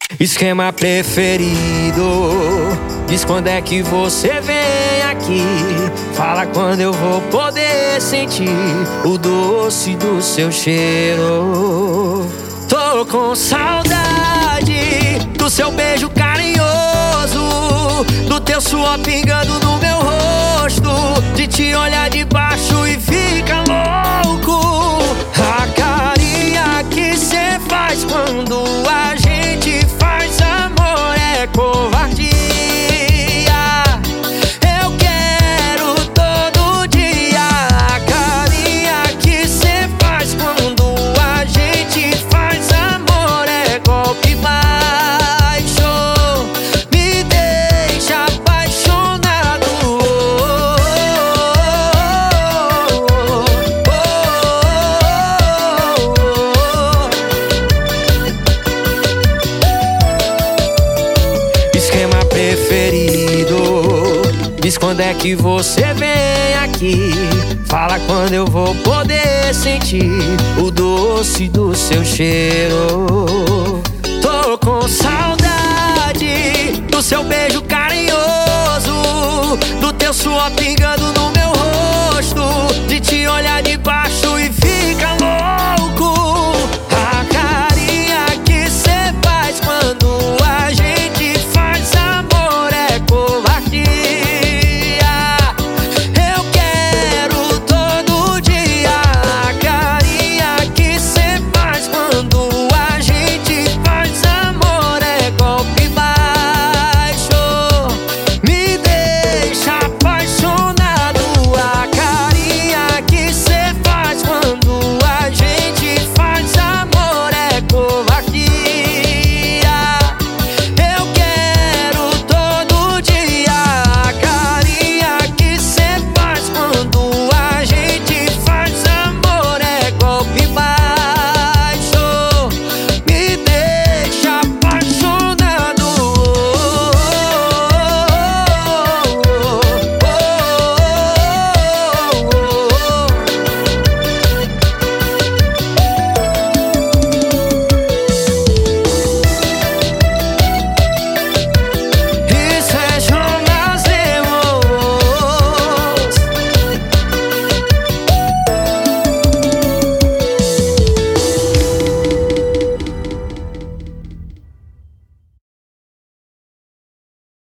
Esquema preferido, diz quando é que você vem aqui. Fala quando eu vou poder sentir o doce do seu cheiro. Tô com saudade do seu beijo carinhoso, do teu suor pingando no meu rosto, de te olhar de baixo e fica louco. A carinha que cê faz quando a gente faz amor é covardia. Eu quero todo dia a carinha que cê faz quando a gente faz amor é golpe baixo. Me deixa apaixonado. Esquema preferido, diz quando é que você vem aqui. Fala quando eu vou poder sentir o doce do seu cheiro. Tô com saudade do seu beijo carinhoso, do teu suor pingando no meu rosto, de te olhar de baixo